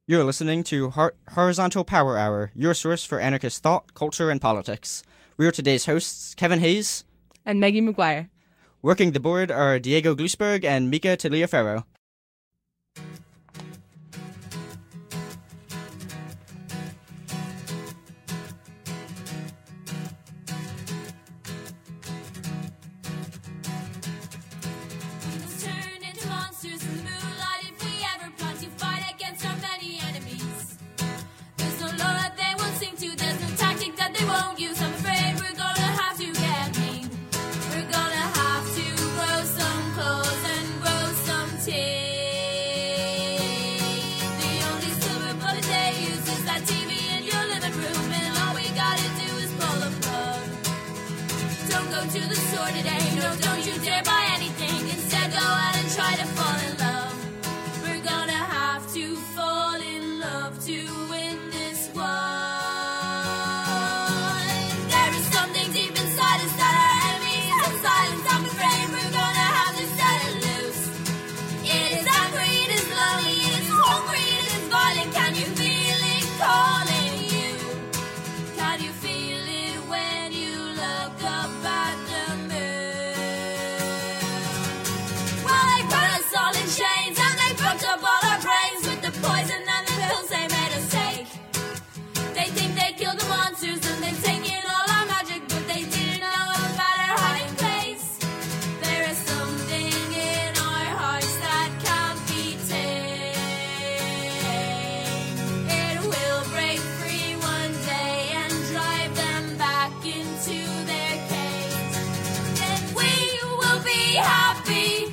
You're listening to Horizontal Power Hour, your source for anarchist thought, culture, and politics. We are today's hosts, Kevin Hayes and Maggie McGuire. Working the board are Diego Glusberg and Mika Taliaferro. To the store today, no, don't you dare buy anything. Instead, go out and try to fall in love. We're gonna have to fall in love to win this one. There is something deep inside us that our enemies have silenced. I'm afraid we're gonna have to set it loose. It is angry, it is lonely, it is hungry, it is violent. Can you feel it calling you? Can you feel it when you look up at chains, and they fucked up all our brains with the poison and the pills they made us take. They think they killed the monsters and they've taken all our magic, but they didn't know about our hiding place. There is something in our hearts that can't be tamed. It will break free one day and drive them back into their cage. Then we will be happy.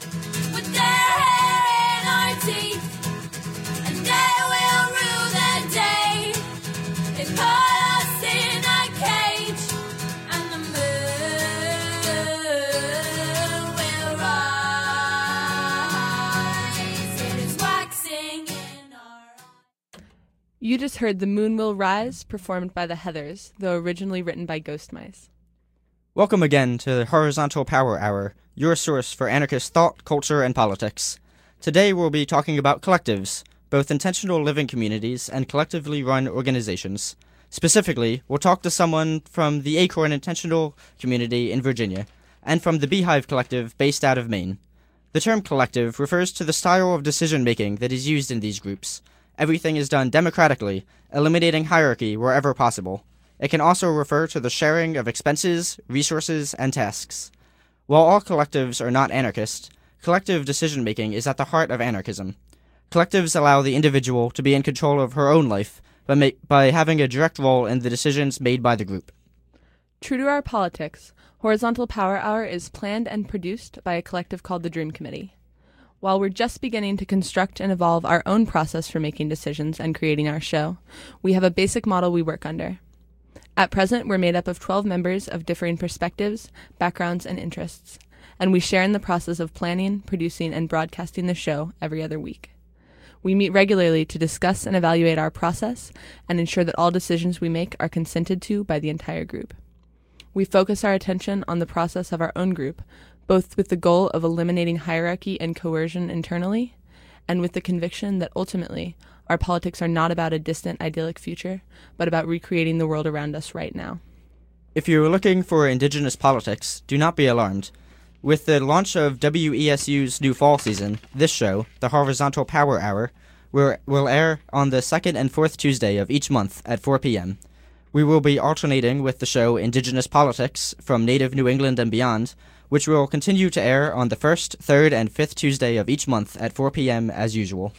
You just heard The Moon Will Rise, performed by the Heathers, though originally written by Ghost Mice. Welcome again to the Horizontal Power Hour, your source for anarchist thought, culture, and politics. Today we'll be talking about collectives, both intentional living communities and collectively run organizations. Specifically, we'll talk to someone from the Acorn Intentional Community in Virginia, and from the Beehive Collective based out of Maine. The term collective refers to the style of decision-making that is used in these groups. Everything is done democratically, eliminating hierarchy wherever possible. It can also refer to the sharing of expenses, resources, and tasks. While all collectives are not anarchist, collective decision-making is at the heart of anarchism. Collectives allow the individual to be in control of her own life by having a direct role in the decisions made by the group. True to our politics, Horizontal Power Hour is planned and produced by a collective called the Dream Committee. While we're just beginning to construct and evolve our own process for making decisions and creating our show, we have a basic model we work under. At present, we're made up of 12 members of differing perspectives, backgrounds, and interests, and we share in the process of planning, producing, and broadcasting the show every other week. We meet regularly to discuss and evaluate our process and ensure that all decisions we make are consented to by the entire group. We focus our attention on the process of our own group, both with the goal of eliminating hierarchy and coercion internally, and with the conviction that ultimately our politics are not about a distant idyllic future, but about recreating the world around us right now. If you're looking for indigenous politics, do not be alarmed. With the launch of WESU's new fall season, this show, the Horizontal Power Hour, will air on the second and fourth Tuesday of each month at 4 p.m. We will be alternating with the show Indigenous Politics from Native New England and Beyond, which will continue to air on the first, third, and fifth Tuesday of each month at 4 p.m. as usual.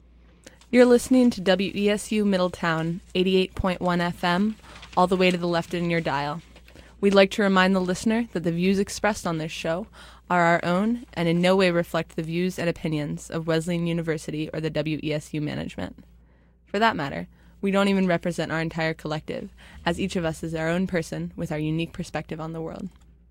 You're listening to WESU Middletown, 88.1 FM, all the way to the left in your dial. We'd like to remind the listener that the views expressed on this show are our own and in no way reflect the views and opinions of Wesleyan University or the WESU management. For that matter, we don't even represent our entire collective, as each of us is our own person with our unique perspective on the world.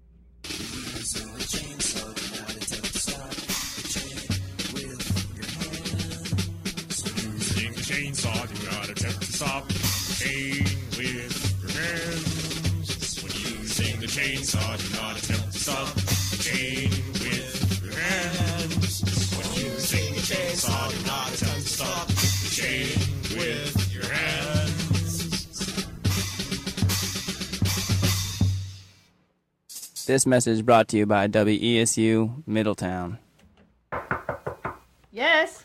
Chainsaw, do not attempt to stop the chain with your hands. When using the chainsaw, do not attempt to stop the chain with your hands. When using the chainsaw, do not attempt to stop the chain This message brought to you by WESU Middletown. Yes.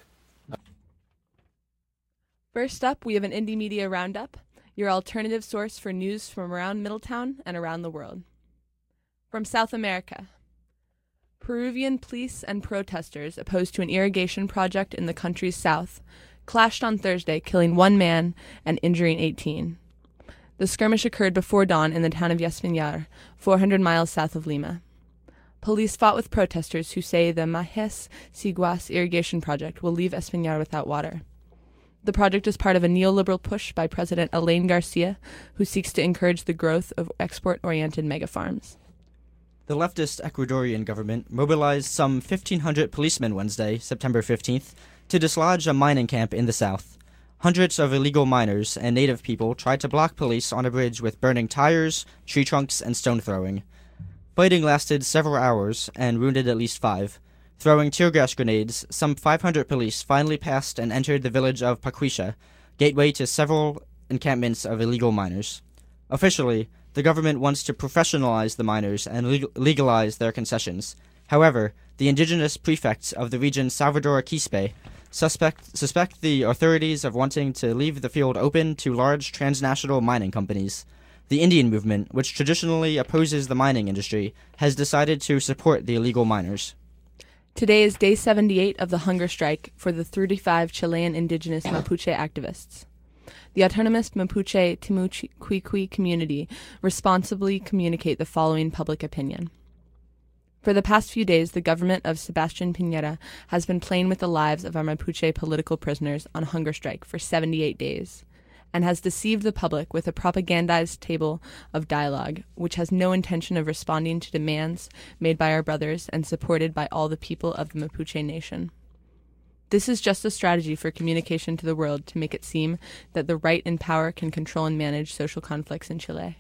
First up, we have an Indie Media Roundup, your alternative source for news from around Middletown and around the world. From South America. Peruvian police and protesters opposed to an irrigation project in the country's south clashed on Thursday, killing 1 man and injuring 18. The skirmish occurred before dawn in the town of Españar, 400 miles south of Lima. Police fought with protesters who say the Majes Siguas irrigation project will leave Españar without water. The project is part of a neoliberal push by President Elaine Garcia, who seeks to encourage the growth of export-oriented megafarms. The leftist Ecuadorian government mobilized some 1,500 policemen Wednesday, September 15th, to dislodge a mining camp in the south. Hundreds of illegal miners and native people tried to block police on a bridge with burning tires, tree trunks, and stone throwing. Fighting lasted several hours and wounded at least 5. Throwing tear gas grenades, some 500 police finally passed and entered the village of Paquisha, gateway to several encampments of illegal miners. Officially, the government wants to professionalize the miners and legalize their concessions. However, the indigenous prefects of the region Salvador Quispe suspect the authorities of wanting to leave the field open to large transnational mining companies. The Indian movement, which traditionally opposes the mining industry, has decided to support the illegal miners. Today is day 78 of the hunger strike for the 35 Chilean indigenous Mapuche activists. The autonomous Mapuche Timucuicui community responsibly communicate the following public opinion. For the past few days, the government of Sebastián Piñera has been playing with the lives of our Mapuche political prisoners on hunger strike for 78 days, and has deceived the public with a propagandized table of dialogue, which has no intention of responding to demands made by our brothers and supported by all the people of the Mapuche nation. This is just a strategy for communication to the world to make it seem that the right and power can control and manage social conflicts in Chile.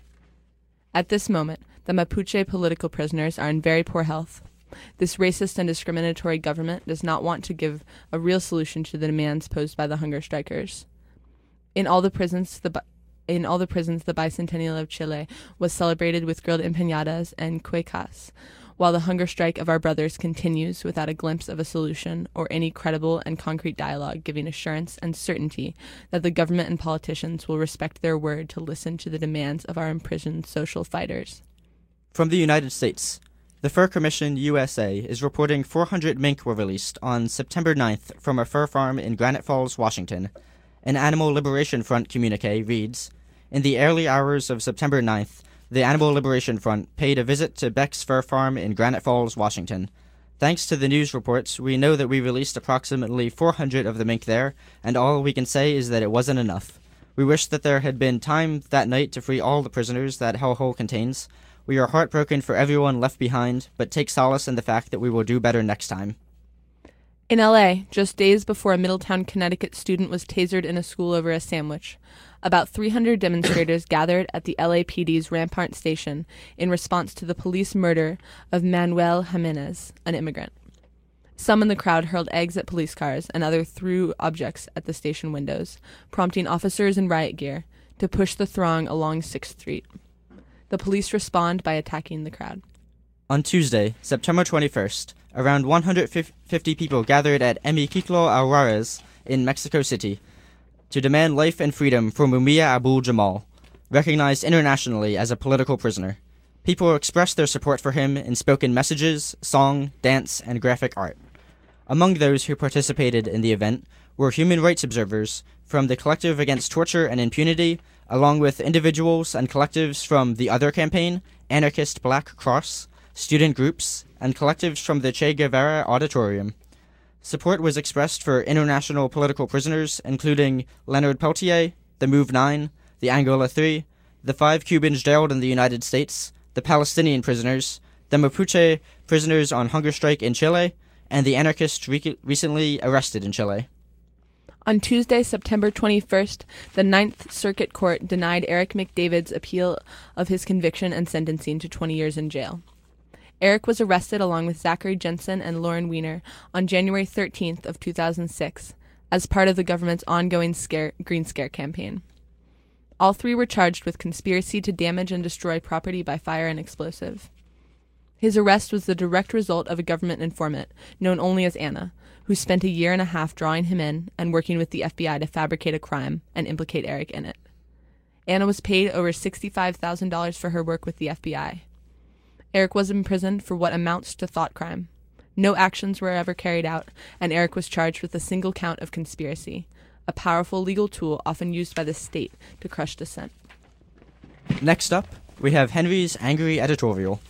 At this moment, the Mapuche political prisoners are in very poor health. This racist and discriminatory government does not want to give a real solution to the demands posed by the hunger strikers. In all the prisons, the bicentennial of Chile was celebrated with grilled empanadas and cuecas, while the hunger strike of our brothers continues without a glimpse of a solution or any credible and concrete dialogue giving assurance and certainty that the government and politicians will respect their word to listen to the demands of our imprisoned social fighters. From the United States, the Fur Commission USA is reporting 400 mink were released on September 9th from a fur farm in Granite Falls, Washington. An Animal Liberation Front communique reads, "In the early hours of September 9th, the Animal Liberation Front paid a visit to Beck's Fur Farm in Granite Falls, Washington. Thanks to the news reports, we know that we released approximately 400 of the mink there, and all we can say is that it wasn't enough. We wish that there had been time that night to free all the prisoners that hellhole contains. We are heartbroken for everyone left behind, but take solace in the fact that we will do better next time." In L.A., just days before a Middletown, Connecticut student was tasered in a school over a sandwich, about 300 demonstrators gathered at the LAPD's Rampart Station in response to the police murder of Manuel Jimenez, an immigrant. Some in the crowd hurled eggs at police cars and others threw objects at the station windows, prompting officers in riot gear to push the throng along 6th Street. The police respond by attacking the crowd. On Tuesday, September 21st, around 150 people gathered at Hemiciclo Juarez in Mexico City to demand life and freedom for Mumia Abu-Jamal, recognized internationally as a political prisoner. People expressed their support for him in spoken messages, song, dance, and graphic art. Among those who participated in the event were human rights observers from the Collective Against Torture and Impunity, along with individuals and collectives from the Other Campaign, Anarchist Black Cross, student groups, and collectives from the Che Guevara Auditorium. Support was expressed for international political prisoners, including Leonard Peltier, the Move 9, the Angola 3, the 5 Cubans jailed in the United States, the Palestinian prisoners, the Mapuche prisoners on hunger strike in Chile, and the anarchists recently arrested in Chile. On Tuesday, September 21st, the Ninth Circuit Court denied Eric McDavid's appeal of his conviction and sentencing to 20 years in jail. Eric was arrested along with Zachary Jensen and Lauren Weiner on January 13th of 2006 as part of the government's ongoing Green Scare campaign. All 3 were charged with conspiracy to damage and destroy property by fire and explosive. His arrest was the direct result of a government informant, known only as Anna, who spent a year and a half drawing him in and working with the FBI to fabricate a crime and implicate Eric in it. Anna was paid over $65,000 for her work with the FBI. Eric was imprisoned for what amounts to thought crime. No actions were ever carried out, and Eric was charged with a single count of conspiracy, a powerful legal tool often used by the state to crush dissent. Next up, we have Henry's Angry Editorial.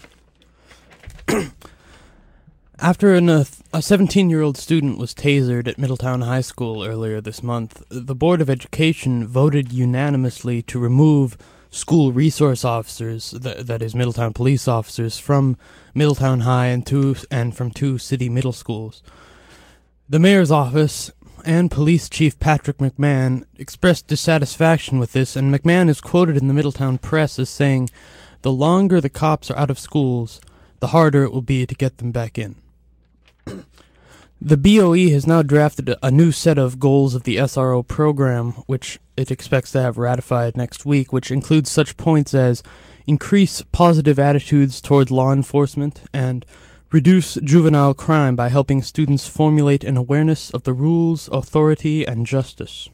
After a 17-year-old student was tasered at Middletown High School earlier this month, the Board of Education voted unanimously to remove school resource officers, that is Middletown police officers, from Middletown High and from two city middle schools. The mayor's office and Police Chief Patrick McMahon expressed dissatisfaction with this, and McMahon is quoted in the Middletown Press as saying, "The longer the cops are out of schools, the harder it will be to get them back in." The BOE has now drafted a new set of goals of the SRO program, which it expects to have ratified next week, which includes such points as increase positive attitudes towards law enforcement and reduce juvenile crime by helping students formulate an awareness of the rules, authority, and justice.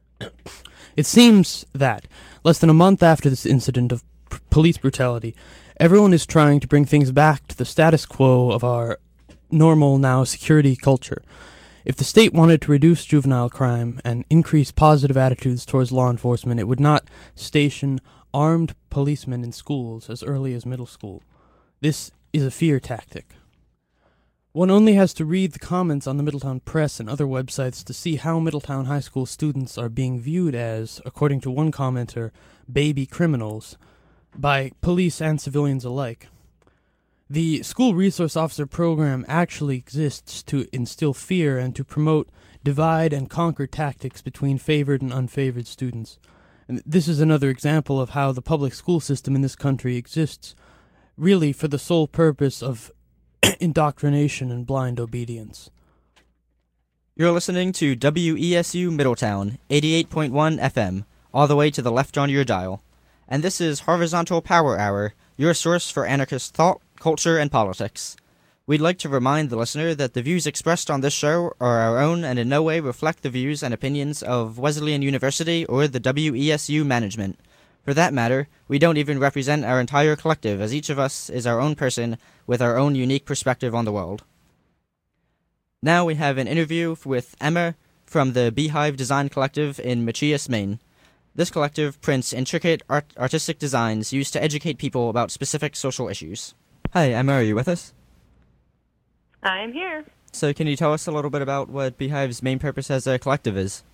It seems that, less than a month after this incident of police brutality, everyone is trying to bring things back to the status quo of our normal now security culture. If the state wanted to reduce juvenile crime and increase positive attitudes towards law enforcement, it would not station armed policemen in schools as early as middle school. This is a fear tactic. One only has to read the comments on the Middletown Press and other websites to see how Middletown High School students are being viewed as, according to one commenter, baby criminals, by police and civilians alike. The School Resource Officer program actually exists to instill fear and to promote divide and conquer tactics between favored and unfavored students. And this is another example of how the public school system in this country exists, really for the sole purpose of indoctrination and blind obedience. You're listening to WESU Middletown, 88.1 FM, all the way to the left on your dial. And this is Horizontal Power Hour, your source for anarchist thought, culture, and politics. We'd like to remind the listener that the views expressed on this show are our own and in no way reflect the views and opinions of Wesleyan University or the WESU management. For that matter, we don't even represent our entire collective, as each of us is our own person with our own unique perspective on the world. Now we have an interview with Emma from the Beehive Design Collective in Machias, Maine. This collective prints intricate artistic designs used to educate people about specific social issues. Hi, Emma, are you with us? I'm here. So can you tell us a little bit about what Beehive's main purpose as a collective is?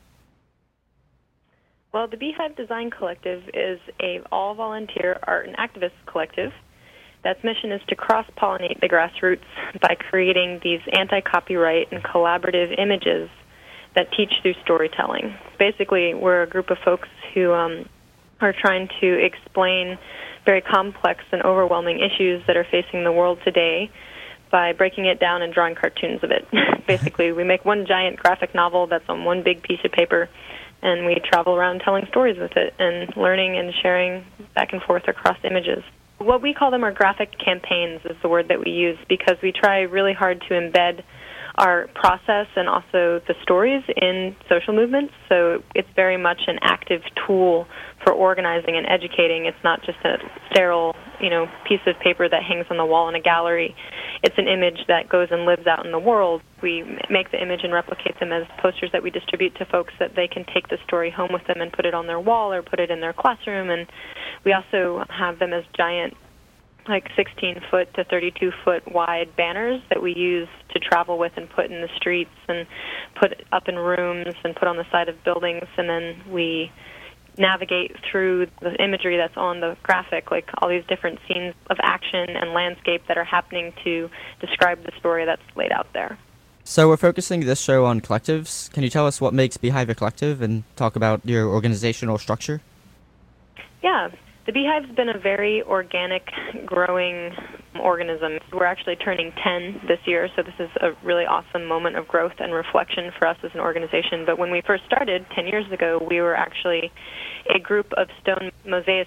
Well, the Beehive Design Collective is a all-volunteer art and activist collective. That's mission is to cross-pollinate the grassroots by creating these anti-copyright and collaborative images that teach through storytelling. Basically, we're a group of folks who are trying to explain very complex and overwhelming issues that are facing the world today by breaking it down and drawing cartoons of it. Basically, we make one giant graphic novel that's on one big piece of paper, and we travel around telling stories with it and learning and sharing back and forth across images. What we call them are graphic campaigns is the word that we use because we try really hard to embed our process and also the stories in social movements. So it's very much an active tool for organizing and educating. It's not just a sterile, piece of paper that hangs on the wall in a gallery. It's an image that goes and lives out in the world. We make the image and replicate them as posters that we distribute to folks that they can take the story home with them and put it on their wall or put it in their classroom. And we also have them as giant 16-foot to 32-foot wide banners that we use to travel with and put in the streets and put up in rooms and put on the side of buildings. And then we navigate through the imagery that's on the graphic, like all these different scenes of action and landscape that are happening to describe the story that's laid out there. So we're focusing this show on collectives. Can you tell us what makes Beehive a collective and talk about your organizational structure? Yeah. The Beehive's been a very organic, growing organism. We're actually turning 10 this year, so this is a really awesome moment of growth and reflection for us as an organization. But when we first started 10 years ago, we were actually a group of stone mosaicists.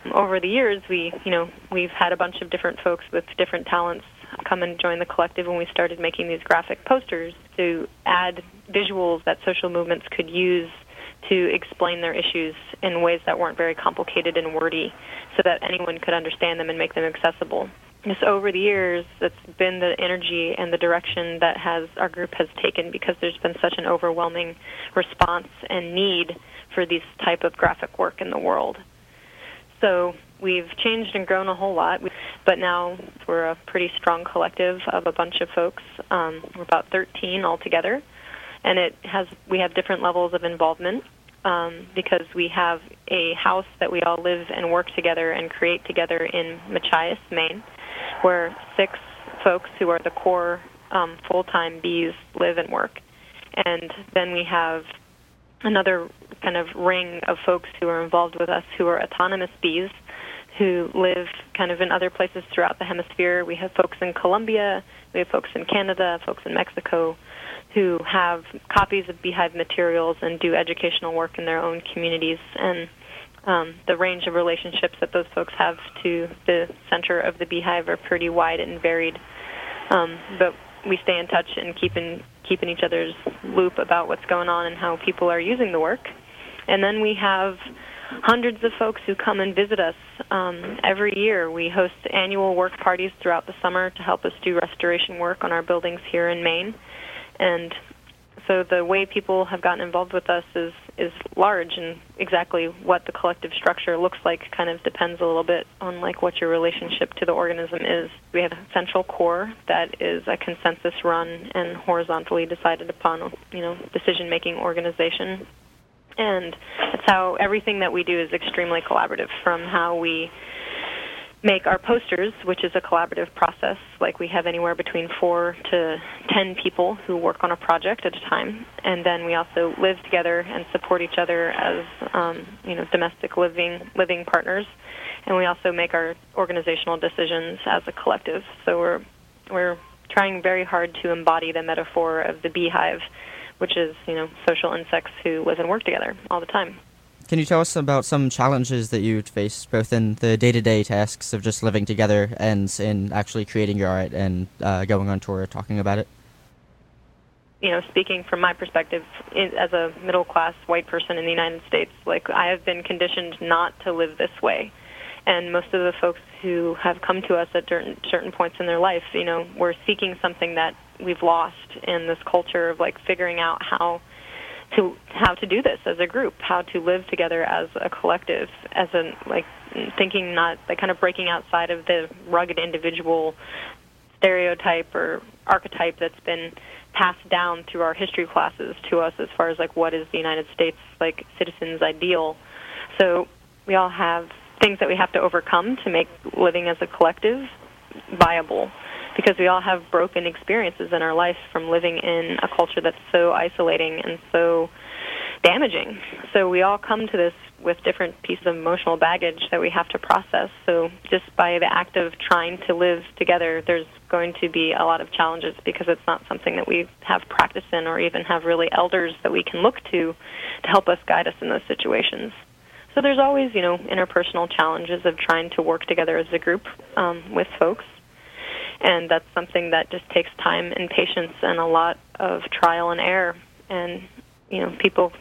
Over the years, we've had a bunch of different folks with different talents come and join the collective when we started making these graphic posters to add visuals that social movements could use to explain their issues in ways that weren't very complicated and wordy so that anyone could understand them and make them accessible. Just over the years, it's been the energy and the direction that our group has taken because there's been such an overwhelming response and need for this type of graphic work in the world. So we've changed and grown a whole lot, but now we're a pretty strong collective of a bunch of folks. We're about 13 altogether, and we have different levels of involvement because we have a house that we all live and work together and create together in Machias, Maine, where 6 folks who are the core full-time bees live and work. And then we have another kind of ring of folks who are involved with us who are autonomous bees who live kind of in other places throughout the hemisphere. We have folks in Colombia, we have folks in Canada, folks in Mexico who have copies of beehive materials and do educational work in their own communities. And the range of relationships that those folks have to the center of the beehive are pretty wide and varied. But we stay in touch and keeping each other's loop about what's going on and how people are using the work. And then we have hundreds of folks who come and visit us every year. We host annual work parties throughout the summer to help us do restoration work on our buildings here in Maine. And so the way people have gotten involved with us is large, and exactly what the collective structure looks like kind of depends a little bit on like what your relationship to the organism is. We have a central core that is a consensus-run and horizontally decided upon, decision-making organization. And that's how everything that we do is extremely collaborative, from how we make our posters, which is a collaborative process. Like we have anywhere between 4 to 10 people who work on a project at a time. And then we also live together and support each other as, domestic living partners. And we also make our organizational decisions as a collective. So we're trying very hard to embody the metaphor of the beehive, which is, social insects who live and work together all the time. Can you tell us about some challenges that you'd face both in the day-to-day tasks of just living together and in actually creating your art and going on tour talking about it? Speaking from my perspective as a middle-class white person in the United States, I have been conditioned not to live this way. And most of the folks who have come to us at certain points in their life, we're seeking something that we've lost in this culture of figuring out how to do this as a group, how to live together as a collective, as thinking not kind of breaking outside of the rugged individual stereotype or archetype that's been passed down through our history classes to us as far as what is the United States citizen's ideal. So we all have things that we have to overcome to make living as a collective viable, because we all have broken experiences in our life from living in a culture that's so isolating and so damaging. So we all come to this with different pieces of emotional baggage that we have to process. So just by the act of trying to live together, there's going to be a lot of challenges because it's not something that we have practice in or even have really elders that we can look to help us guide us in those situations. So there's always, interpersonal challenges of trying to work together as a group with folks. And that's something that just takes time and patience and a lot of trial and error. And, people,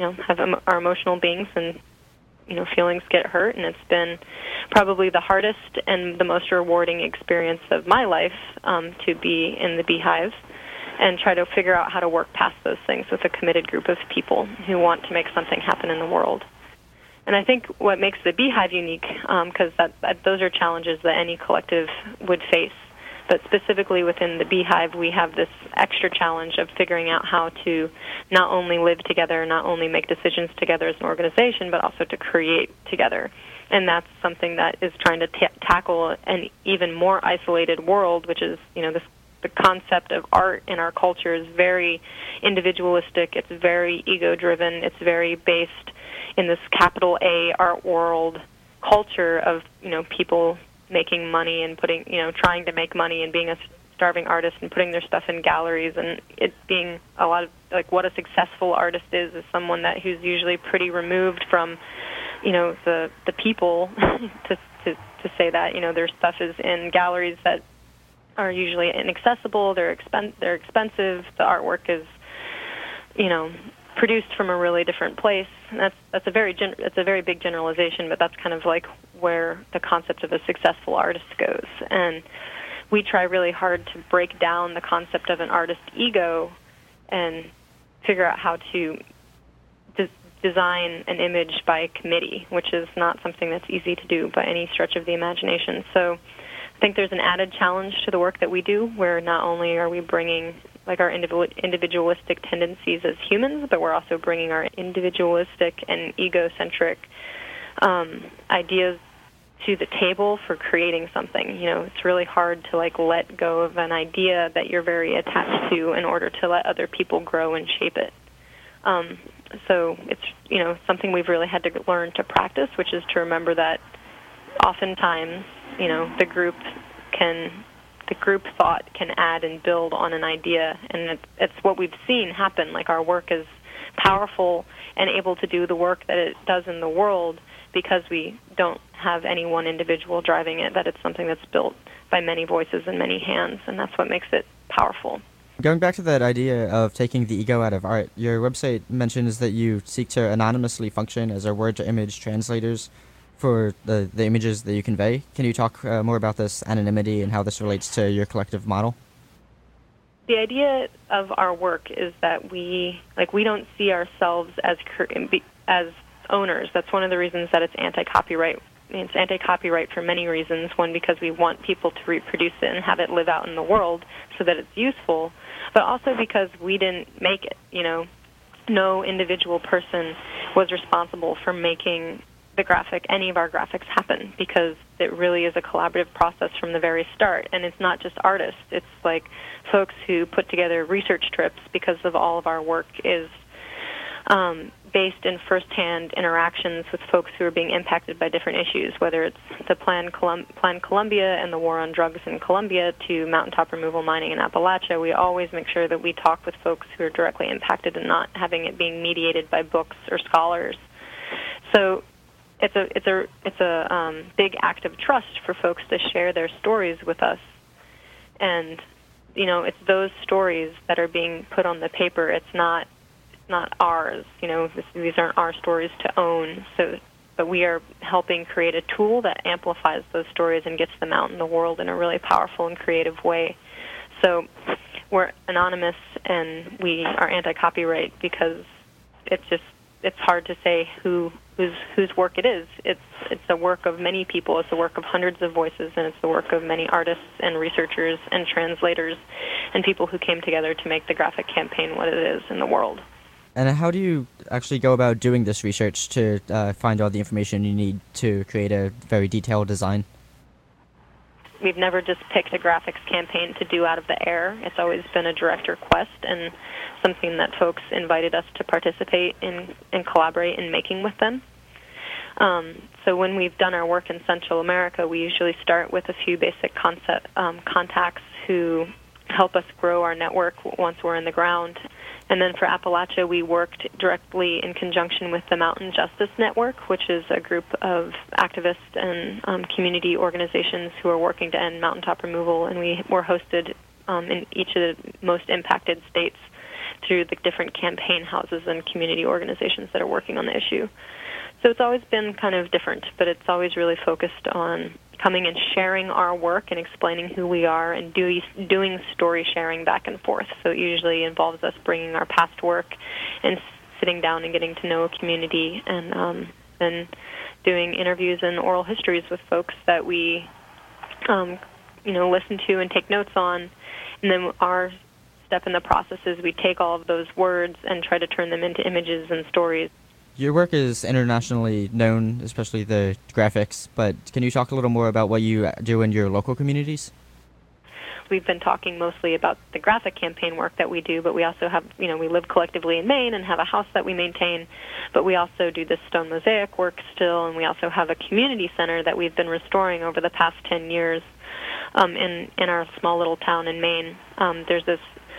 are emotional beings and, feelings get hurt. And it's been probably the hardest and the most rewarding experience of my life to be in the beehive and try to figure out how to work past those things with a committed group of people who want to make something happen in the world. And I think what makes the beehive unique, because those are challenges that any collective would face, but specifically within the beehive, we have this extra challenge of figuring out how to not only live together, not only make decisions together as an organization, but also to create together. And that's something that is trying to tackle an even more isolated world, which is, the concept of art in our culture is very individualistic. It's very ego-driven. It's very based in this capital A art world culture of, people making money and trying to make money and being a starving artist and putting their stuff in galleries, and it being a lot of what a successful artist is someone who's usually pretty removed from the people to say that. Their stuff is in galleries that are usually inaccessible. They're expensive. The artwork is, produced from a really different place. And that's a very big generalization, but that's kind of like where the concept of a successful artist goes. And we try really hard to break down the concept of an artist ego and figure out how to design an image by committee, which is not something that's easy to do by any stretch of the imagination. So I think there's an added challenge to the work that we do, where not only are we bringing like our individualistic tendencies as humans, but we're also bringing our individualistic and egocentric ideas to the table for creating something. It's really hard to let go of an idea that you're very attached to in order to let other people grow and shape it. So it's something we've really had to learn to practice, which is to remember that oftentimes the group thought can add and build on an idea, and it's what we've seen happen. Like, our work is powerful and able to do the work that it does in the world because we don't have any one individual driving it, that it's something that's built by many voices and many hands, and that's what makes it powerful. Going back to that idea of taking the ego out of art, your website mentions that you seek to anonymously function as a word-to-image translators for the images that you convey. Can you talk more about this anonymity and how this relates to your collective model? The idea of our work is that we don't see ourselves as owners. That's one of the reasons that it's anti-copyright. It's anti-copyright for many reasons. One, because we want people to reproduce it and have it live out in the world so that it's useful, but also because we didn't make it. No individual person was responsible for making any of our graphics happen, because it really is a collaborative process from the very start. And it's not just artists. It's like folks who put together research trips, because of all of our work is based in firsthand interactions with folks who are being impacted by different issues, whether it's the Plan Colombia and the war on drugs in Colombia to mountaintop removal mining in Appalachia. We always make sure that we talk with folks who are directly impacted and not having it being mediated by books or scholars. So it's a big act of trust for folks to share their stories with us, and it's those stories that are being put on the paper. It's not ours. These aren't our stories to own. But we are helping create a tool that amplifies those stories and gets them out in the world in a really powerful and creative way. So we're anonymous, and we are anti-copyright because it's hard to say whose work it is. It's a work of many people. It's the work of hundreds of voices, and it's the work of many artists and researchers and translators and people who came together to make the graphic campaign what it is in the world. And how do you actually go about doing this research to find all the information you need to create a very detailed design? We've never just picked a graphics campaign to do out of the air. It's always been a direct request and something that folks invited us to participate in and collaborate in making with them. So when we've done our work in Central America, we usually start with a few basic contacts who help us grow our network once we're in the ground. And then for Appalachia, we worked directly in conjunction with the Mountain Justice Network, which is a group of activists and community organizations who are working to end mountaintop removal. And we were hosted in each of the most impacted states through the different campaign houses and community organizations that are working on the issue. So it's always been kind of different, but it's always really focused on coming and sharing our work and explaining who we are and doing story sharing back and forth. So it usually involves us bringing our past work and sitting down and getting to know a community, and then doing interviews and oral histories with folks that we listen to and take notes on. And then our step in the process is we take all of those words and try to turn them into images and stories. Your work is internationally known, especially the graphics, but can you talk a little more about what you do in your local communities? We've been talking mostly about the graphic campaign work that we do, but we also have, we live collectively in Maine and have a house that we maintain, but we also do this stone mosaic work still, and we also have a community center that we've been restoring over the past 10 years in our small little town in Maine. There's this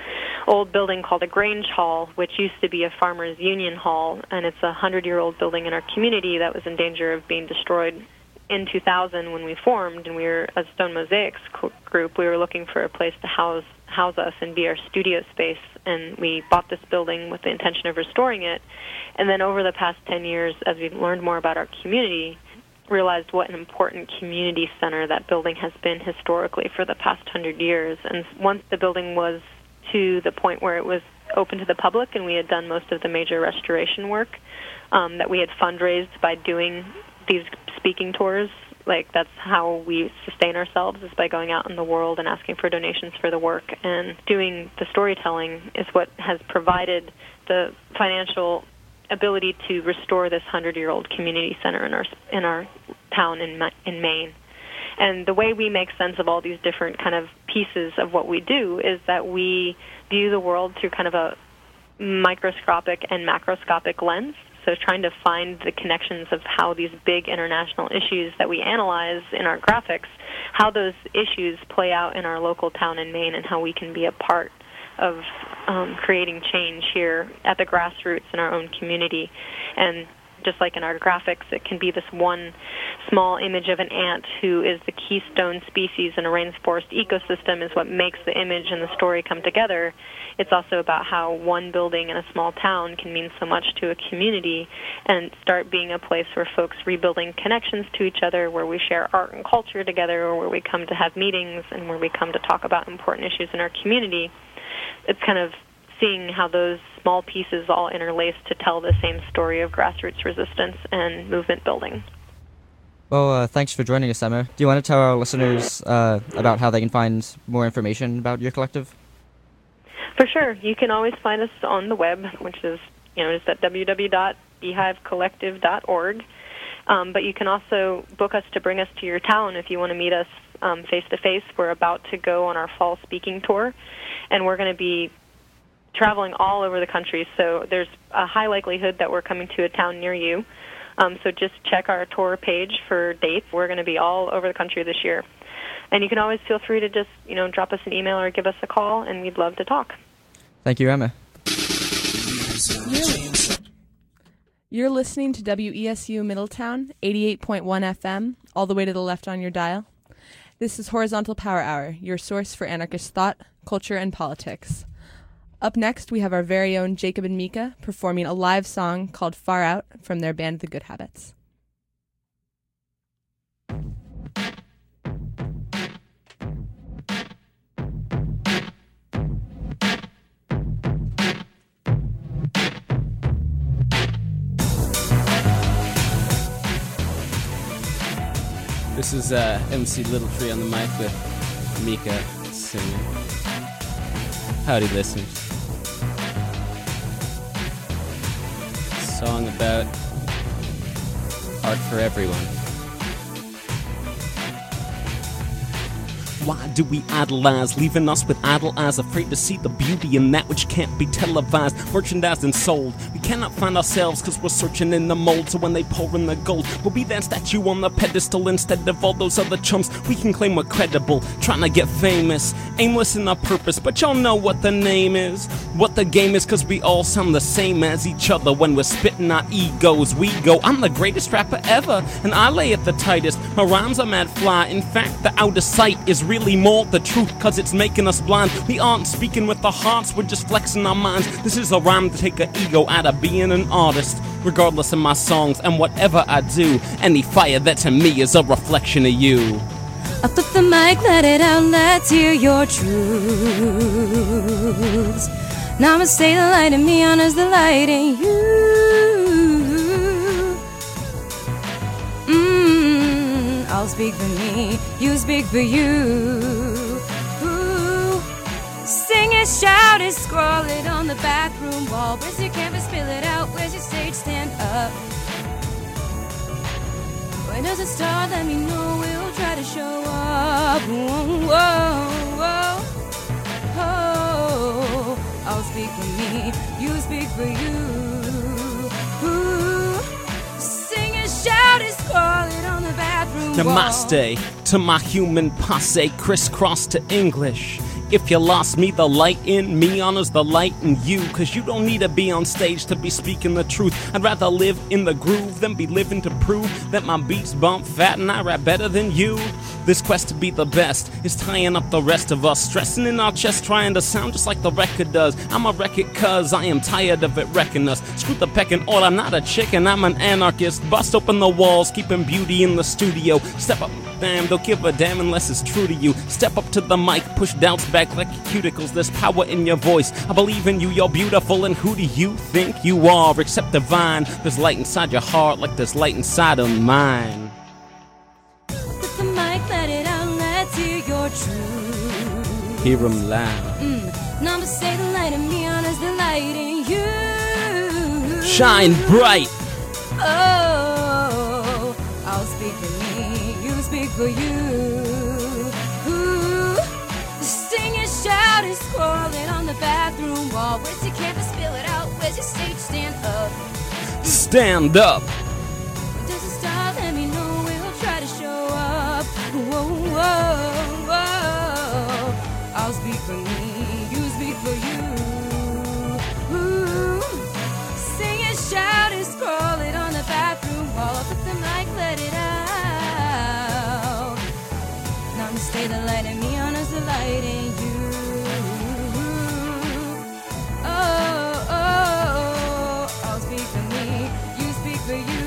old building called a Grange Hall, which used to be a farmers' union hall, and it's a 100-year-old building in our community that was in danger of being destroyed. In 2000, when we formed, and we were a Stone Mosaics group, we were looking for a place to house us and be our studio space, and we bought this building with the intention of restoring it. And then over the past 10 years, as we've learned more about our community, realized what an important community center that building has been historically for the past 100 years. And once the building was to the point where it was open to the public and we had done most of the major restoration work, that we had fundraised by doing these speaking tours. Like, that's how we sustain ourselves, is by going out in the world and asking for donations for the work. And doing the storytelling is what has provided the financial ability to restore this 100-year-old community center in our town in Maine. And the way we make sense of all these different kind of pieces of what we do is that we view the world through kind of a microscopic and macroscopic lens. So trying to find the connections of how these big international issues that we analyze in our graphics, how those issues play out in our local town in Maine, and how we can be a part of creating change here at the grassroots in our own community. And just like in our graphics, it can be this one small image of an ant who is the keystone species in a rainforest ecosystem is what makes the image and the story come together. It's also about how one building in a small town can mean so much to a community and start being a place where folks rebuilding connections to each other, where we share art and culture together, or where we come to have meetings and where we come to talk about important issues in our community. It's kind of seeing how those small pieces all interlace to tell the same story of grassroots resistance and movement building. Well, thanks for joining us, Emma. Do you want to tell our listeners about how they can find more information about your collective? For sure. You can always find us on the web, which is, just at www.beehivecollective.org. But you can also book us to bring us to your town if you want to meet us face-to-face. We're about to go on our fall speaking tour, and we're going to be traveling all over the country, so there's a high likelihood that we're coming to a town near you. So just check our tour page for dates. We're going to be all over the country this year. And you can always feel free to just, drop us an email or give us a call, and we'd love to talk. Thank you, Emma. You're listening to WESU Middletown, 88.1 FM, all the way to the left on your dial. This is Horizontal Power Hour, your source for anarchist thought, culture, and politics. Up next, we have our very own Jacob and Mika performing a live song called Far Out from their band The Good Habits. This is MC Little Tree on the mic with Mika singing. Howdy, listeners. Song about art for everyone. Why do we idolize, leaving us with idle eyes, afraid to see the beauty in that which can't be televised, merchandised and sold? We cannot find ourselves cause we're searching in the mold, so when they pour in the gold, we'll be that statue on the pedestal instead of all those other chumps. We can claim we're credible, trying to get famous, aimless in our purpose, but y'all know what the name is, what the game is, cause we all sound the same as each other. When we're spitting our egos, we go, I'm the greatest rapper ever, and I lay it the tightest. My rhymes are mad fly, in fact the outer sight is really more the truth, cause it's making us blind. We aren't speaking with our hearts, we're just flexing our minds. This is a rhyme to take an ego out of being an artist. Regardless of my songs and whatever I do, any fire that to me is a reflection of you. I flip the mic, let it out, let's hear your truths. Namaste, the light in me honors the light in you. I'll speak for me, you speak for you. Ooh. Sing it, shout it, scroll it on the bathroom wall. Where's your canvas, spill it out, where's your stage, stand up. When does it start, let me know, we'll try to show up. Whoa, whoa, whoa. Oh, I'll speak for me, you speak for you. Ooh. Sing it, shout it, scroll it on the bathroom wall. Namaste to my human posse, crisscross to English. if you lost me. The light in me honors the light in you, cause you don't need to be on stage to be speaking the truth. I'd rather live in the groove than be living to prove that my beats bump fat and I rap better than you. This quest to be the best is tying up the rest of us, stressing in our chest, trying to sound just like the record does. I'm a record cuz I am tired of it wrecking us. Screw the pecking order, I'm not a chicken, I'm an anarchist. Bust open the walls, keeping beauty in the studio. Step up, damn, don't give a damn unless it's true to you. Step up to the mic, push doubts back like your cuticles. There's power in your voice, I believe in you, you're beautiful. And who do you think you are except divine? There's light inside your heart like there's light inside of mine. Put the mic, let it out, let's hear your truth. Hear 'em loud. Numbers say the light in me honors the light in you. Shine bright. Oh, I'll speak for me, you speak for you. Ooh, sing and shout and scrolling on the bathroom wall. Where's your canvas, spill it out, where's your stage, stand up. Stand up. Does it stop? Let me know, we'll try to show up. Whoa, whoa, whoa. I'll speak for me, you speak for you. Ooh, sing and shout and scroll it on the bathroom wall. Up with the mic, let it out. Namaste, the light in me honors the light in you. Oh, oh, I'll speak for me, you speak for you.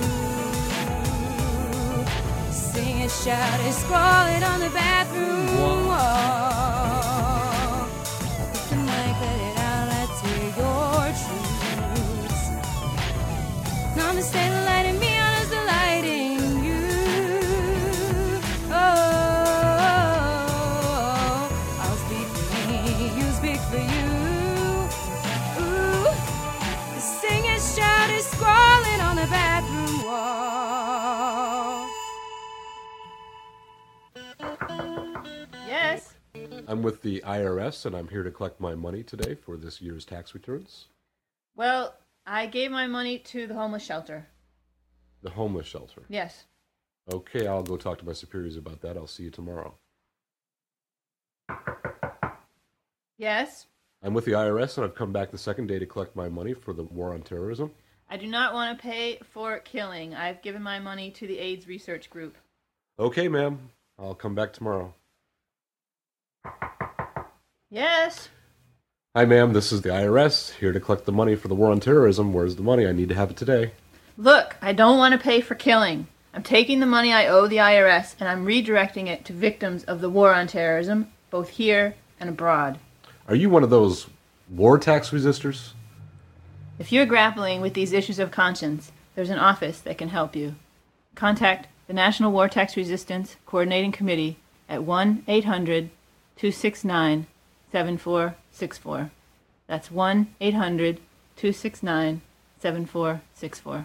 Sing and shout and scroll it on the bathroom wall. With the mic, let it out, let's hear your truths. Namaste, the light in me honors the light in you. Oh, I'll speak for me, you speak for you. Ooh, sing and shout and scroll it on the bathroom wall. Yes. I'm with the IRS, and I'm here to collect my money today for this year's tax returns. Well, I gave my money to the homeless shelter. The homeless shelter. Yes. Okay, I'll go talk to my superiors about that. I'll see you tomorrow. Yes. I'm with the IRS, and I've come back the second day to collect my money for the war on terrorism. I do not want to pay for killing. I've given my money to the AIDS research group. Okay, ma'am. I'll come back tomorrow. Yes. Hi, ma'am. This is the IRS, here to collect the money for the war on terrorism. Where's the money? I need to have it today. Look, I don't want to pay for killing. I'm taking the money I owe the IRS and I'm redirecting it to victims of the war on terrorism, both here and abroad. Are you one of those war tax resistors? If you're grappling with these issues of conscience, there's an office that can help you. Contact the National War Tax Resistance Coordinating Committee at 1-800-269-7464. That's 1-800-269-7464.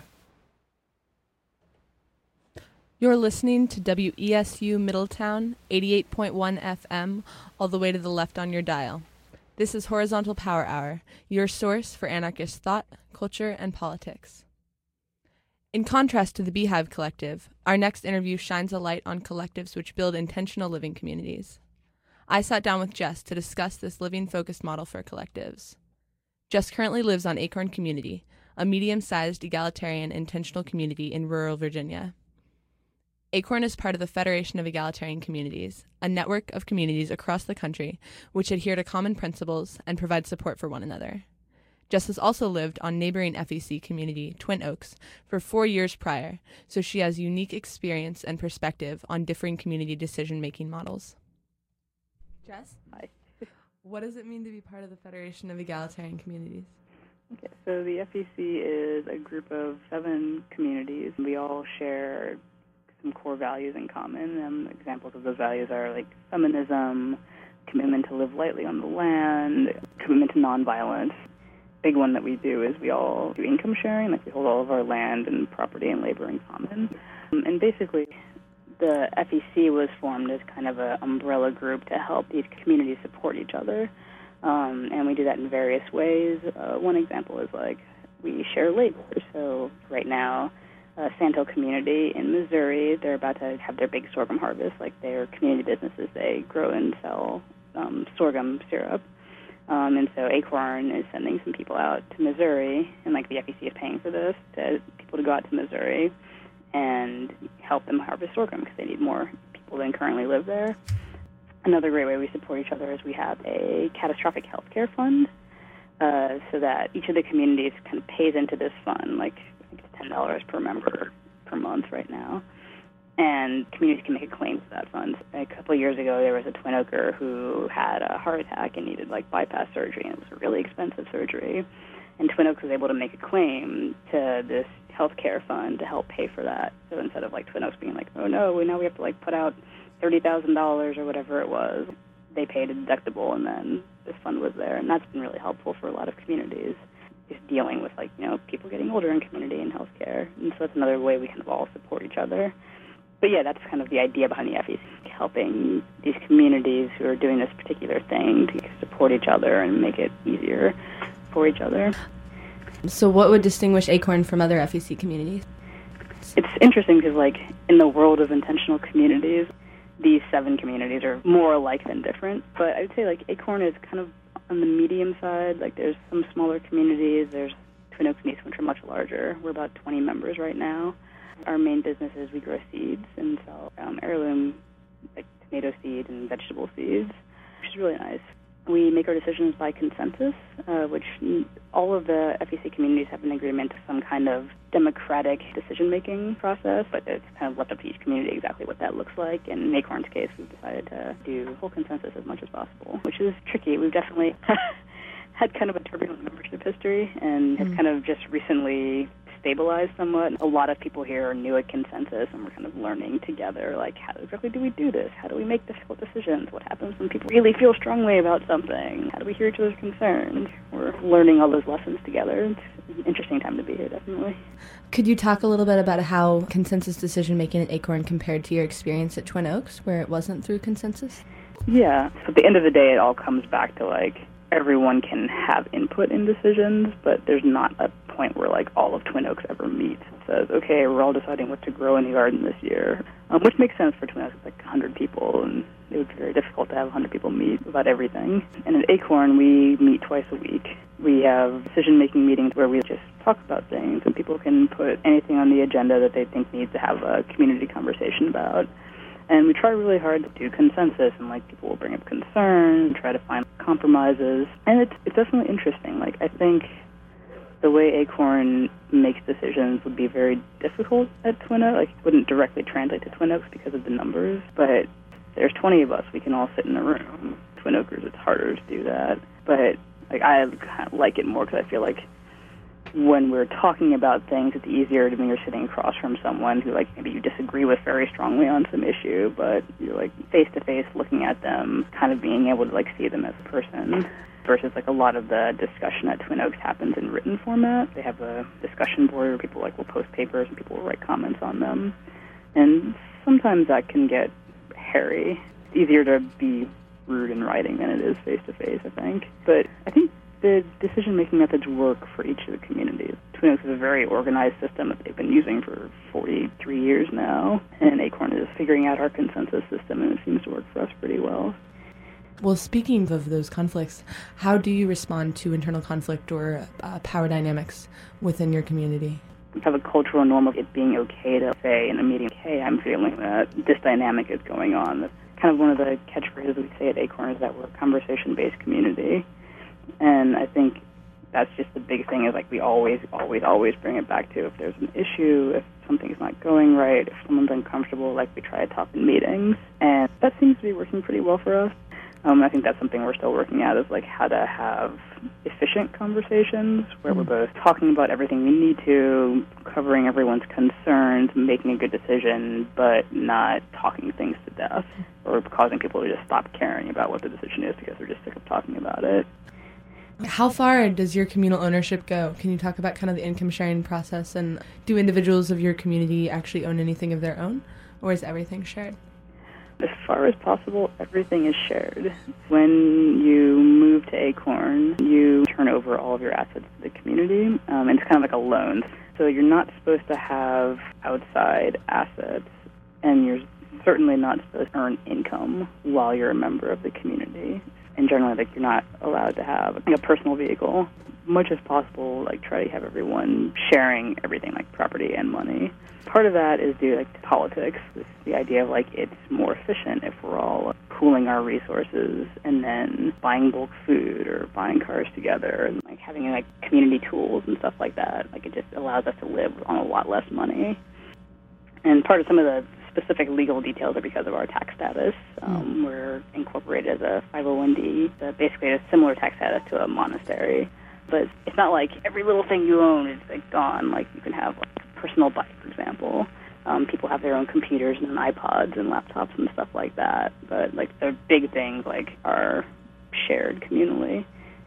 You're listening to WESU Middletown, 88.1 FM, all the way to the left on your dial. This is Horizontal Power Hour, your source for anarchist thought, culture, and politics. In contrast to the Beehive Collective, our next interview shines a light on collectives which build intentional living communities. I sat down with Jess to discuss this living-focused model for collectives. Jess currently lives on Acorn Community, a medium-sized egalitarian intentional community in rural Virginia. Acorn is part of the Federation of Egalitarian Communities, a network of communities across the country which adhere to common principles and provide support for one another. Jess has also lived on neighboring FEC community, Twin Oaks, for 4 years prior, so she has unique experience and perspective on differing community decision-making models. Jess? Hi. What does it mean to be part of the Federation of Egalitarian Communities? Okay, so the FEC is a group of 7 communities. We all share some core values in common. Examples of those values are like feminism, commitment to live lightly on the land, commitment to nonviolence. Big one that we do is we all do income sharing, like we hold all of our land and property and labor in common. And basically, the FEC was formed as kind of an umbrella group to help these communities support each other. And we do that in various ways. One example is like we share labor. So right now, Santo community in Missouri, they're about to have their big sorghum harvest. Like their community businesses, they grow and sell sorghum syrup. And so Acorn is sending some people out to Missouri, and like the FEC is paying for this, to people to go out to Missouri and help them harvest sorghum because they need more people than currently live there. Another great way we support each other is we have a catastrophic health care fund, so that each of the communities kind of pays into this fund, like I think it's $10 per member per month right now. And communities can make a claim to that fund. A couple of years ago, there was a Twin Oaker who had a heart attack and needed like bypass surgery, and it was a really expensive surgery. And Twin Oaks was able to make a claim to this health care fund to help pay for that. So instead of like Twin Oaks being like, oh no, now we have to like put out $30,000 or whatever it was, they paid a deductible, and then this fund was there, and that's been really helpful for a lot of communities. Just dealing with like people getting older in community and healthcare, and so that's another way we kind of all support each other. But yeah, that's kind of the idea behind the FEC, helping these communities who are doing this particular thing to support each other and make it easier for each other. So what would distinguish Acorn from other FEC communities? It's interesting because like in the world of intentional communities, these 7 communities are more alike than different. But I would say like Acorn is kind of on the medium side. Like there's some smaller communities. There's Twin Oaks and East, which are much larger. We're about 20 members right now. Our main business is we grow seeds and sell heirloom, like tomato seeds and vegetable seeds, which is really nice. We make our decisions by consensus, which all of the FEC communities have an agreement to some kind of democratic decision-making process, but it's kind of left up to each community exactly what that looks like. And in Acorn's case, we've decided to do full consensus as much as possible, which is tricky. We've definitely had kind of a turbulent membership history and have kind of just recently stabilized somewhat. A lot of people here are new at consensus, and we're kind of learning together, like, how exactly do we do this? How do we make difficult decisions? What happens when people really feel strongly about something? How do we hear each other's concerns? We're learning all those lessons together. It's an interesting time to be here, definitely. Could you talk a little bit about how consensus decision-making at Acorn compared to your experience at Twin Oaks, where it wasn't through consensus? Yeah. So at the end of the day, it all comes back to, like, everyone can have input in decisions, but there's not a point where like all of Twin Oaks ever meets and says, okay, we're all deciding what to grow in the garden this year, which makes sense for Twin Oaks. It's like 100 people, and it would be very difficult to have 100 people meet about everything. And at Acorn, we meet twice a week. We have decision-making meetings where we just talk about things, and people can put anything on the agenda that they think needs to have a community conversation about. And we try really hard to do consensus, and like people will bring up concerns, try to find compromises, and it's definitely interesting. Like I think the way Acorn makes decisions would be very difficult at Twin Oaks. Like it wouldn't directly translate to Twin Oaks because of the numbers, but there's 20 of us. We can all sit in a room. Twin Oakers, it's harder to do that, but like I kind of like it more because I feel like when we're talking about things, it's easier when you're sitting across from someone who, like, maybe you disagree with very strongly on some issue, but you're, like, face-to-face looking at them, kind of being able to, like, see them as a person, versus, like, a lot of the discussion at Twin Oaks happens in written format. They have a discussion board where people, like, will post papers and people will write comments on them, and sometimes that can get hairy. It's easier to be rude in writing than it is face-to-face, I think. But I think the decision-making methods work for each of the communities. Twin Oaks is a very organized system that they've been using for 43 years now, and Acorn is figuring out our consensus system, and it seems to work for us pretty well. Well, speaking of those conflicts, how do you respond to internal conflict or power dynamics within your community? We have a cultural norm of it being okay to say in a meeting, hey, I'm feeling that this dynamic is going on. That's kind of one of the catchphrases we say at Acorn is that we're a conversation-based community. And I think that's just the big thing is, like, we always bring it back to if there's an issue, if something's not going right, if someone's uncomfortable, like, we try to talk in meetings. And that seems to be working pretty well for us. I think that's something we're still working at is, like, how to have efficient conversations where we're both talking about everything we need to, covering everyone's concerns, making a good decision, but not talking things to death or causing people to just stop caring about what the decision is because they're just sick of talking about it. How far does your communal ownership go? Can you talk about kind of the income sharing process, and do individuals of your community actually own anything of their own, or is everything shared? As far as possible, everything is shared. When you move to Acorn, you turn over all of your assets to the community, and it's kind of like a loan. So you're not supposed to have outside assets, and you're certainly not supposed to earn income while you're a member of the community. And generally, like, you're not allowed to have like, a personal vehicle. Much as possible, like, try to have everyone sharing everything, like property and money. Part of that is due, like, to politics. It's the idea of, like, it's more efficient if we're all pooling our resources and then buying bulk food or buying cars together and, like, having, like, community tools and stuff like that. Like, it just allows us to live on a lot less money. And part of some of the specific legal details are because of our tax status. We're incorporated as a 501d, so basically a similar tax status to a monastery. But it's not like every little thing you own is, like, gone. Like, you can have, like, a personal bike, for example. People have their own computers and iPods and laptops and stuff like that. But, like, the big things, like, are shared communally.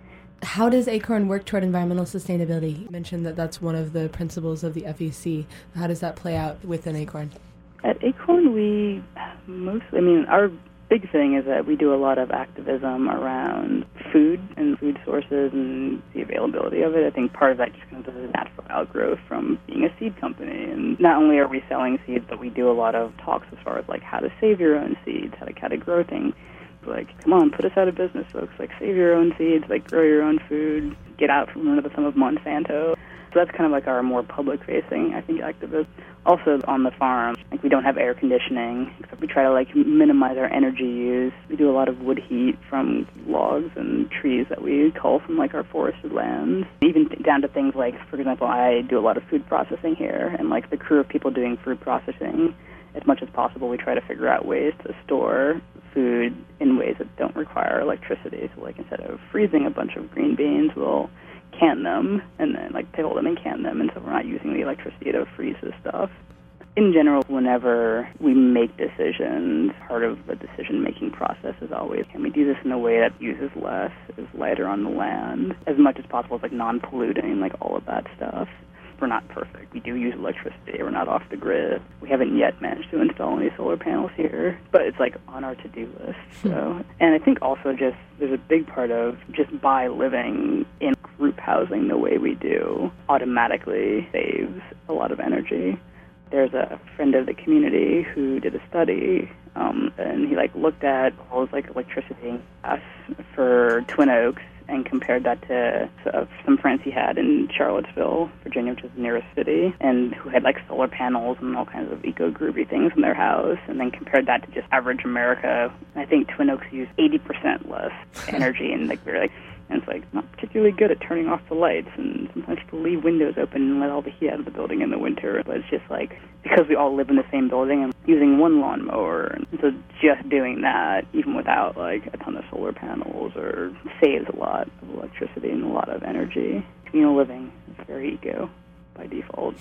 How does ACORN work toward environmental sustainability? You mentioned that that's one of the principles of the FEC. How does that play out within ACORN? At ACORN, we mostly, our big thing is that we do a lot of activism around food and food sources and the availability of it. I think part of that just comes as a natural outgrowth from being a seed company. And not only are we selling seeds, but we do a lot of talks as far as, like, how to save your own seeds, how to grow things. Like, come on, put us out of business, folks. Like, save your own seeds, like, grow your own food, get out from under the thumb of Monsanto. So that's kind of like our more public-facing, I think, activism. Also, on the farm, like, we don't have air conditioning, except we try to, like, minimize our energy use. We do a lot of wood heat from logs and trees that we cull from, like, our forested lands. Even down to things like, for example, I do a lot of food processing here, and, like, the crew of people doing food processing, as much as possible, we try to figure out ways to store food in ways that don't require electricity. So, like, instead of freezing a bunch of green beans, we'll can them and then, like, pickle them and can them, and so we're not using the electricity to freeze this stuff. In general, whenever we make decisions, part of the decision-making process is always, can we do this in a way that uses less, is lighter on the land, as much as possible, like, non-polluting, like, all of that stuff. We're not perfect. We do use electricity. We're not off the grid. We haven't yet managed to install any solar panels here, but it's, like, on our to-do list. So, and I think also just there's a big part of just by living in group housing the way we do automatically saves a lot of energy. There's a friend of the community who did a study, and he, like, looked at all his, like, electricity and gas for Twin Oaks and compared that to some friends he had in Charlottesville, Virginia, which is the nearest city, and who had, like, solar panels and all kinds of eco-groovy things in their house, and then compared that to just average America. I think Twin Oaks used 80% less energy, and, like, they're, like, and it's, like, not particularly good at turning off the lights, and sometimes people leave windows open and let all the heat out of the building in the winter. But it's just, like, because we all live in the same building, I'm using one lawnmower, and so just doing that, even without, like, a ton of solar panels, or saves a lot of electricity and a lot of energy. Communal living is very eco by default.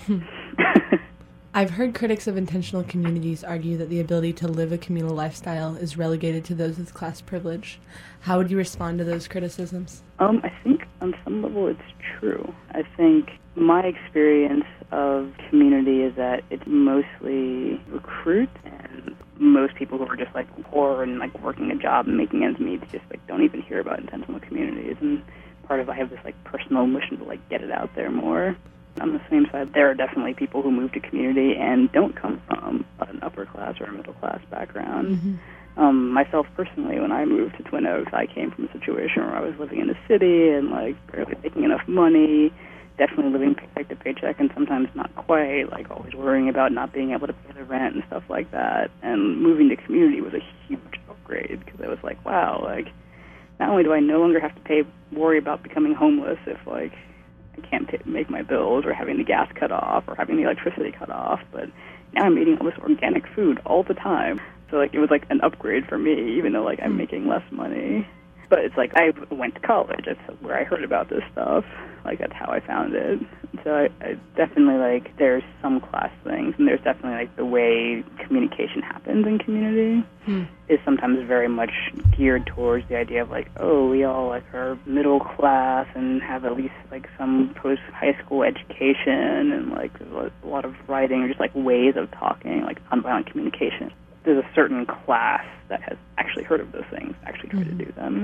I've heard critics of intentional communities argue that the ability to live a communal lifestyle is relegated to those with class privilege. How would you respond to those criticisms? I think on some level it's true. I think my experience of community is that it's mostly recruits, and most people who are just, like, poor and, like, working a job and making ends meet just, like, don't even hear about intentional communities. And part of I have this, like, personal mission to, like, get it out there more. On the same side, there are definitely people who move to community and don't come from an upper class or a middle class background. Mm-hmm. Myself personally, when I moved to Twin Oaks, I came from a situation where I was living in the city and, like, barely making enough money, definitely living paycheck to paycheck, and sometimes not quite, like, always worrying about not being able to pay the rent and stuff like that. And moving to community was a huge upgrade, because I was like, wow, like, not only do I no longer have to worry about becoming homeless if, like, I can't make my bills, or having the gas cut off, or having the electricity cut off, but now I'm eating all this organic food all the time. So, like, it was, like, an upgrade for me, even though, like, I'm making less money. But it's like, I went to college. That's where I heard about this stuff. Like, that's how I found it. So I definitely, like, there's some class things, and there's definitely, like, the way communication happens in community is sometimes very much geared towards the idea of, like, oh, we all, like, are middle class and have at least, like, some post-high school education, and, like, there's a lot of writing, or just, like, ways of talking, like, nonviolent communication. There's a certain class that has actually heard of those things, actually tried to do them.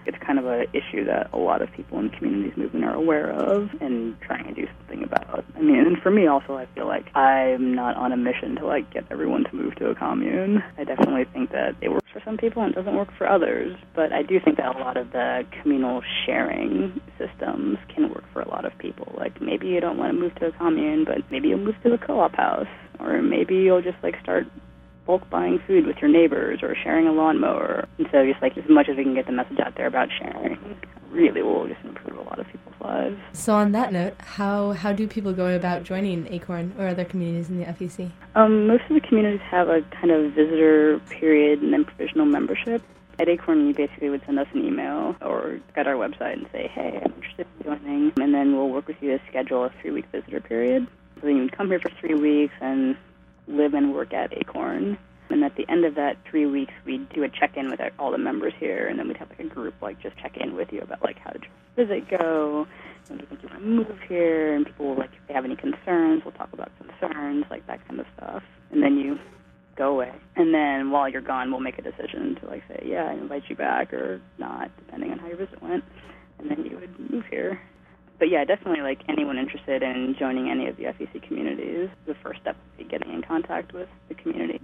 It's kind of an issue that a lot of people in the communities movement are aware of and trying to do something about. I mean, and for me also, I feel like I'm not on a mission to like get everyone to move to a commune. I definitely think that it works for some people and doesn't work for others, but I do think that a lot of the communal sharing systems can work for a lot of people. Like maybe you don't want to move to a commune, but maybe you'll move to a co-op house, or maybe you'll just like start bulk buying food with your neighbors or sharing a lawnmower. And so just like as much as we can get the message out there about sharing really will just improve a lot of people's lives. So on that note, how do people go about joining ACORN or other communities in the FEC? Most of the communities have a kind of visitor period and then provisional membership. At ACORN, you basically would send us an email or go to our website and say, hey, I'm interested in joining, and then we'll work with you to schedule a 3-week visitor period. So then you would come here for 3 weeks and live and work at ACORN. And at the end of that 3 weeks, we'd do a check-in with all the members here, and then we'd have like a group like just check in with you about like how did your visit go, when do you think you want to move here, and people will like if they have any concerns, we'll talk about concerns, like that kind of stuff. And then you go away. And then while you're gone, we'll make a decision to like say, yeah, I invite you back or not, depending on how your visit went. And then you would move here. But yeah, definitely like anyone interested in joining any of the FEC communities, the first step would be getting in contact with the community.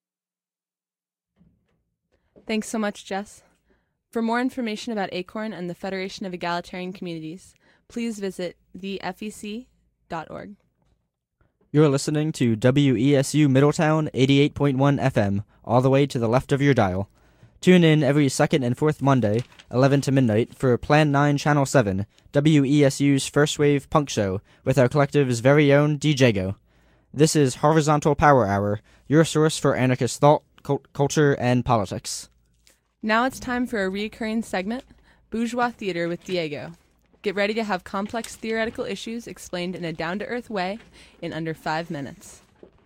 Thanks so much, Jess. For more information about ACORN and the Federation of Egalitarian Communities, please visit thefec.org. You're listening to WESU Middletown 88.1 FM, all the way to the left of your dial. Tune in every second and fourth Monday, 11 to midnight, for Plan 9 Channel 7, WESU's first wave punk show, with our collective's very own DJ Go. This is Horizontal Power Hour, your source for anarchist thought, culture, and politics. Now it's time for a recurring segment, Bourgeois Theater with Diego. Get ready to have complex theoretical issues explained in a down-to-earth way in under 5 minutes.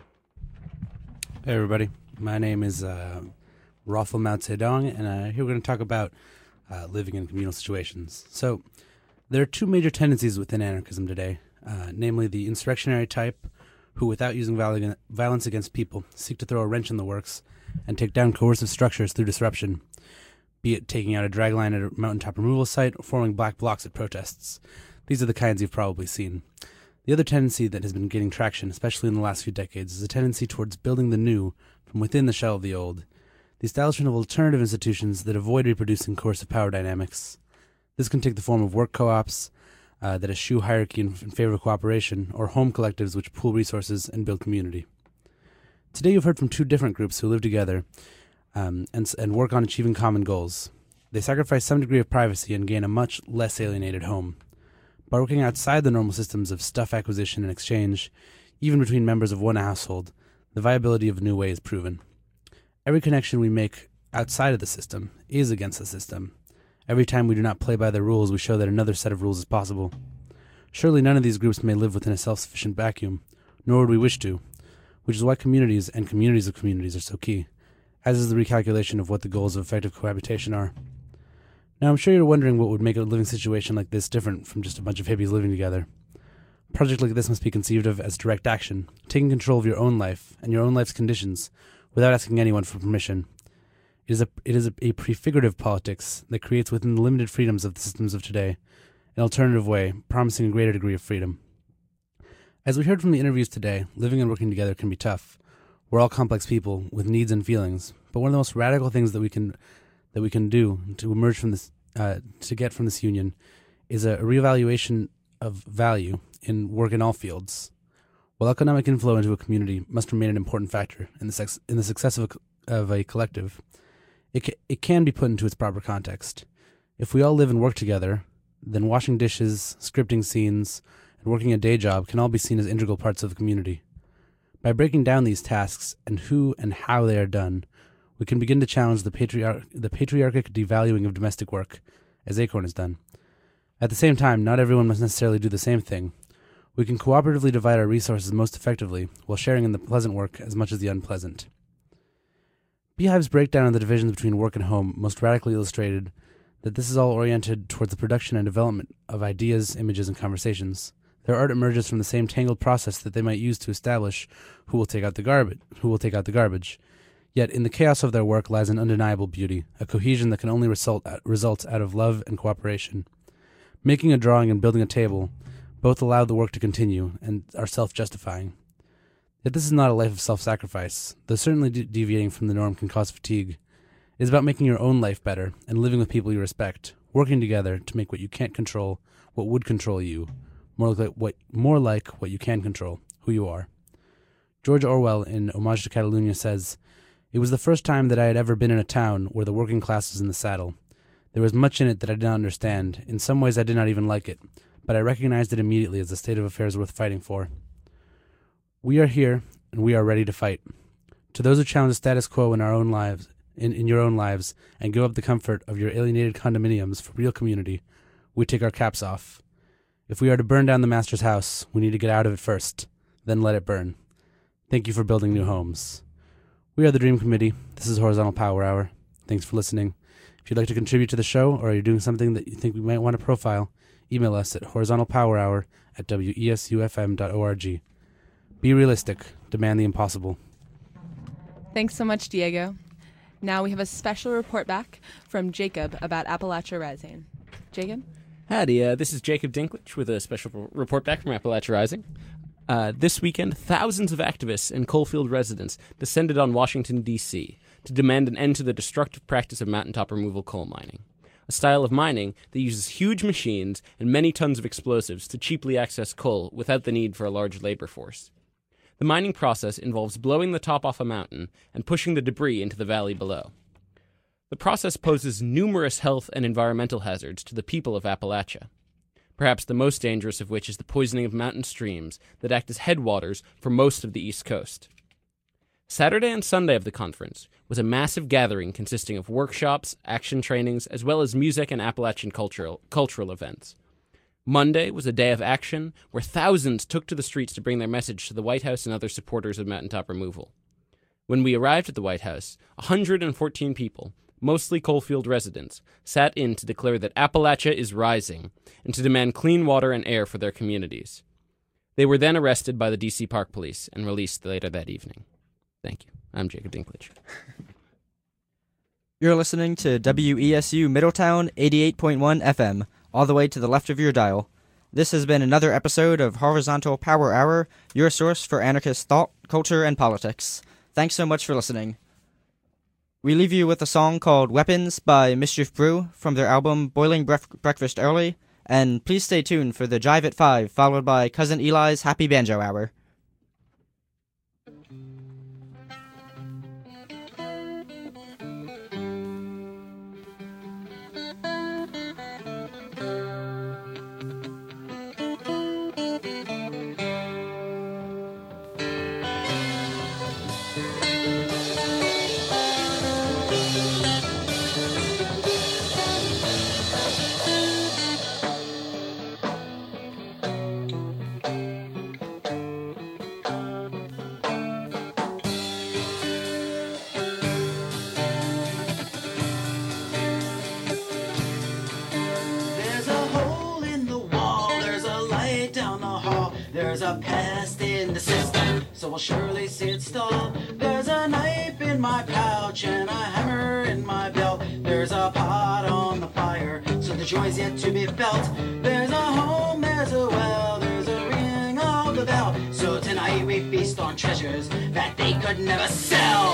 Hey everybody, my name is Rafael Mao Zedong, and here we're going to talk about living in communal situations. So there are two major tendencies within anarchism today, namely the insurrectionary type, who without using violence against people seek to throw a wrench in the works and take down coercive structures through disruption, be it taking out a dragline at a mountaintop removal site or forming black blocs at protests. These are the kinds you've probably seen. The other tendency that has been gaining traction, especially in the last few decades, is a tendency towards building the new from within the shell of the old, the establishment of alternative institutions that avoid reproducing coercive power dynamics. This can take the form of work co-ops that eschew hierarchy in favor of cooperation, or home collectives which pool resources and build community. Today you've heard from two different groups who live together and work on achieving common goals. They sacrifice some degree of privacy and gain a much less alienated home. By working outside the normal systems of stuff acquisition and exchange, even between members of one household, the viability of a new way is proven. Every connection we make outside of the system is against the system. Every time we do not play by the rules, we show that another set of rules is possible. Surely none of these groups may live within a self-sufficient vacuum, nor would we wish to, which is why communities and communities of communities are so key, as is the recalculation of what the goals of effective cohabitation are. Now, I'm sure you're wondering what would make a living situation like this different from just a bunch of hippies living together. A project like this must be conceived of as direct action, taking control of your own life and your own life's conditions without asking anyone for permission. It is a prefigurative politics that creates within the limited freedoms of the systems of today an alternative way, promising a greater degree of freedom. As we heard from the interviews today, living and working together can be tough. We're all complex people with needs and feelings, but one of the most radical things that we can do to emerge from this, to get from this union, is a reevaluation of value in work in all fields. While economic inflow into a community must remain an important factor in the success of a collective, it can be put into its proper context. If we all live and work together, then washing dishes, scripting scenes, and working a day job can all be seen as integral parts of the community. By breaking down these tasks and who and how they are done, we can begin to challenge the patriarchic devaluing of domestic work, as ACORN has done. At the same time, not everyone must necessarily do the same thing. We can cooperatively divide our resources most effectively, while sharing in the pleasant work as much as the unpleasant. Beehive's breakdown of the divisions between work and home most radically illustrated that this is all oriented towards the production and development of ideas, images, and conversations. Their art emerges from the same tangled process that they might use to establish who will take out the garbage. Yet in the chaos of their work lies an undeniable beauty, a cohesion that can only result out of love and cooperation. Making a drawing and building a table both allow the work to continue and are self-justifying. Yet this is not a life of self-sacrifice, though certainly deviating from the norm can cause fatigue. It is about making your own life better and living with people you respect, working together to make what you can't control what would control you, more like what you can control, who you are. George Orwell in Homage to Catalonia says, "It was the first time that I had ever been in a town where the working class was in the saddle. There was much in it that I did not understand. In some ways I did not even like it, but I recognized it immediately as a state of affairs worth fighting for. We are here, and we are ready to fight. To those who challenge the status quo in our own lives, in your own lives, and give up the comfort of your alienated condominiums for real community, we take our caps off. If we are to burn down the master's house, we need to get out of it first, then let it burn. Thank you for building new homes." We are the Dream Committee. This is Horizontal Power Hour. Thanks for listening. If you'd like to contribute to the show, or you're doing something that you think we might want to profile, email us at horizontalpowerhour@wesufm.org. Be realistic. Demand the impossible. Thanks so much, Diego. Now we have a special report back from Jacob about Appalachia Rising. Jacob? Howdy, this is Jacob Dinklage with a special report back from Appalachia Rising. This weekend, thousands of activists and Coalfield residents descended on Washington, D.C. to demand an end to the destructive practice of mountaintop removal coal mining, a style of mining that uses huge machines and many tons of explosives to cheaply access coal without the need for a large labor force. The mining process involves blowing the top off a mountain and pushing the debris into the valley below. The process poses numerous health and environmental hazards to the people of Appalachia, perhaps the most dangerous of which is the poisoning of mountain streams that act as headwaters for most of the East Coast. Saturday and Sunday of the conference was a massive gathering consisting of workshops, action trainings, as well as music and Appalachian cultural events. Monday was a day of action where thousands took to the streets to bring their message to the White House and other supporters of mountaintop removal. When we arrived at the White House, 114 people, mostly Coalfield residents, sat in to declare that Appalachia is rising and to demand clean water and air for their communities. They were then arrested by the D.C. Park Police and released later that evening. Thank you. I'm Jacob Dinklage. You're listening to WESU Middletown 88.1 FM, all the way to the left of your dial. This has been another episode of Horizontal Power Hour, your source for anarchist thought, culture, and politics. Thanks so much for listening. We leave you with a song called Weapons by Mischief Brew from their album Boiling Breakfast Early, and please stay tuned for the Jive at 5, followed by Cousin Eli's Happy Banjo Hour. There's a pest in the system, so we'll surely see it stall. There's a knife in my pouch and a hammer in my belt. There's a pot on the fire, so the joy's yet to be felt. There's a home, there's a well, there's a ring of the bell. So tonight we feast on treasures that they could never sell.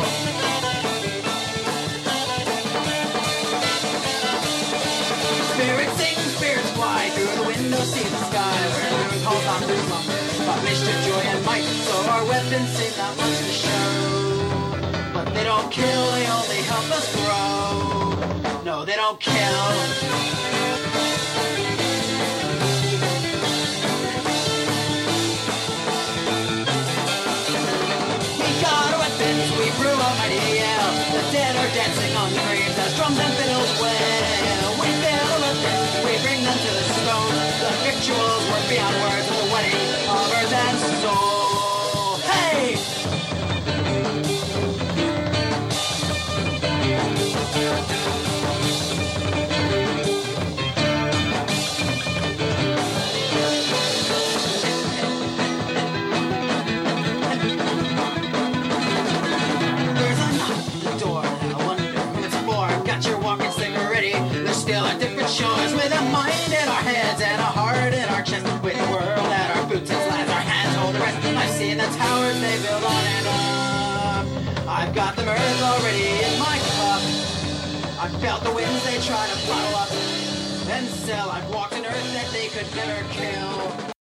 Spirits sing, spirits fly through the window, see the sky where the moon calls on through slumber. But mischief, joy, and might, so our weapons seem not much to show. But they don't kill, they only help us grow. No, they don't kill. We got our weapons, we brew a mighty yell. The dead are dancing on the graves as drums and fiddles wail. We fill our weapons, we bring them to the stone. The victuals work beyond words of the wedding of earth and soul. Hey! There's a knock towers they build on and up. I've got the mirth already in my cup. I've felt the winds they try to bottle up and sell. I've walked an earth that they could never kill.